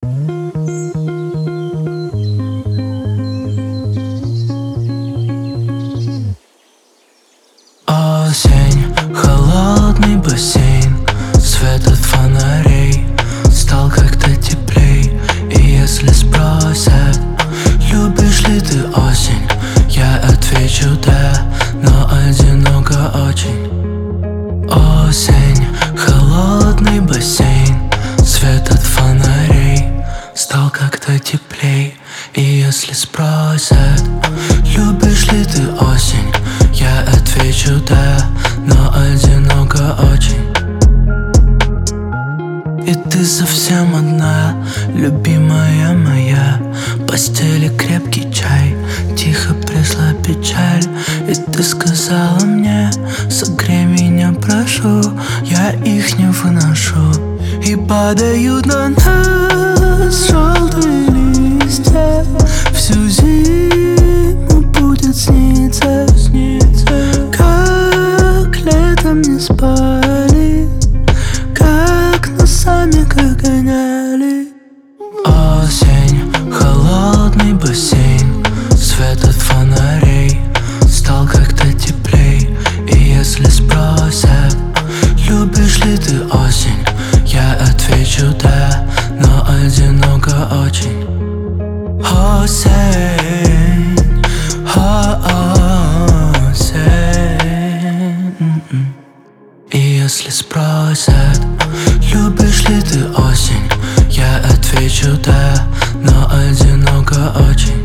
Осень, холодный бассейн, свет от фонарей стал как-то теплей. И если спросят, любишь ли ты осень, я отвечу да, но одиноко очень. Осень, холодный бассейн, свет от фонарей стал как-то теплей. И если спросят, любишь ли ты осень, я отвечу да, но одиноко очень. И ты совсем одна, любимая моя. В постели крепкий чай, тихо пришла печаль. И ты сказала мне, согрей меня, прошу. Я их не выношу. И падают на нас желтые листья. Всю зиму будет сниться, как летом не спали, как носами как гоняли. Осень, холодный бассейн, свет от фонарей стал как-то теплей. И если спросят, любишь ли ты осень, я отвечу да, но одиноко очень. Осень, осень. И если спросят, любишь ли ты осень, я отвечу да, но одиноко очень.